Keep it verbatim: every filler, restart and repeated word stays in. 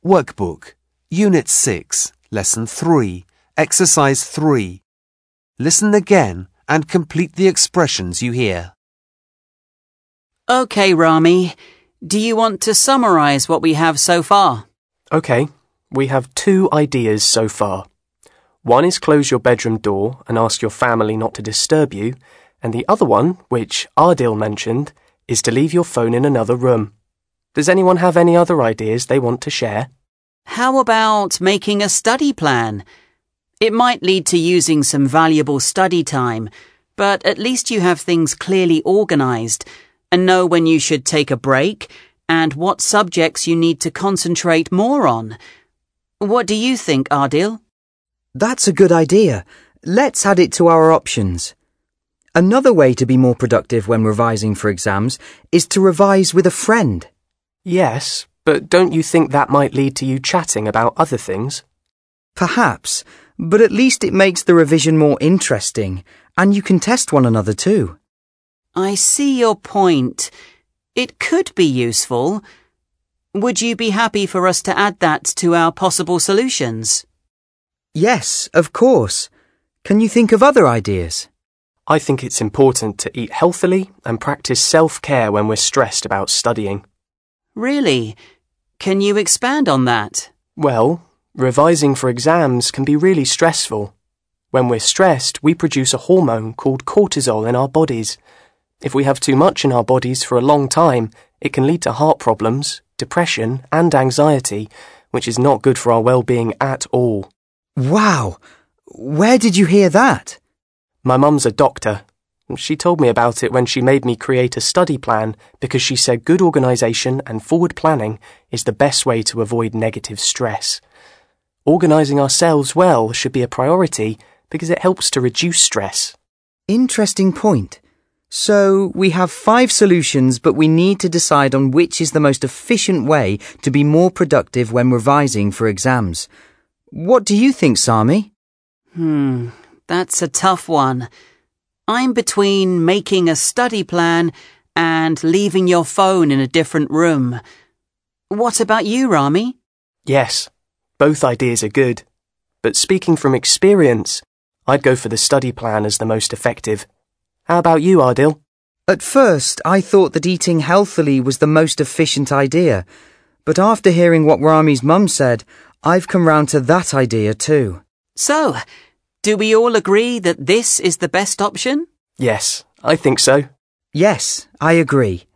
Workbook, Unit six, Lesson three, Exercise three. Listen again and complete the expressions you hear. OK, Rami. Do you want to summarize what we have so far? OK, we have two ideas so far. One is close your bedroom door and ask your family not to disturb you, and the other one, which Adil mentioned, is to leave your phone in another room. Does anyone have any other ideas they want to share? How about making a study plan? It might lead to using some valuable study time, but at least you have things clearly organized and know when you should take a break and what subjects you need to concentrate more on. What do you think, Adil? That's a good idea. Let's add it to our options. Another way to be more productive when revising for exams is to revise with a friend. Yes, but don't you think that might lead to you chatting about other things? Perhaps, but at least it makes the revision more interesting, and you can test one another too. I see your point. It could be useful. Would you be happy for us to add that to our possible solutions? Yes, of course. Can you think of other ideas? I think it's important to eat healthily and practice self-care when we're stressed about studying. Really? Can you expand on that? Well, revising for exams can be really stressful. When we're stressed, we produce a hormone called cortisol in our bodies. If we have too much in our bodies for a long time, it can lead to heart problems, depression, and anxiety, which is not good for our well-being at all. Wow! Where did you hear that? My mum's a doctor. She told me about it when she made me create a study plan because she said good organisation and forward planning is the best way to avoid negative stress. Organising ourselves well should be a priority because it helps to reduce stress. Interesting point. So, we have five solutions, but we need to decide on which is the most efficient way to be more productive when revising for exams. What do you think, Sami? Hmm, that's a tough one. I'm between making a study plan and leaving your phone in a different room. What about you, Rami? Yes, both ideas are good. But speaking from experience, I'd go for the study plan as the most effective. How about you, Adil? At first, I thought that eating healthily was the most efficient idea. But after hearing what Rami's mum said, I've come round to that idea too. So, do we all agree that this is the best option? Yes, I think so. Yes, I agree.